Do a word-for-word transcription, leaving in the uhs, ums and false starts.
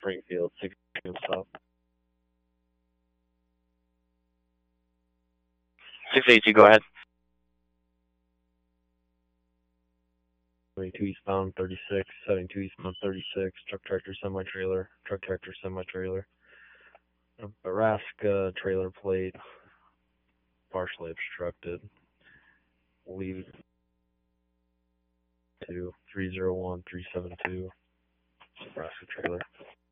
Springfield, sixty-two south. six eight two, go ahead. seventy-two eastbound, thirty-six, seventy-two eastbound, thirty-six, truck tractor semi-trailer, truck tractor semi-trailer. Nebraska trailer plate, partially obstructed. Lead to three zero one three seven two, Nebraska trailer.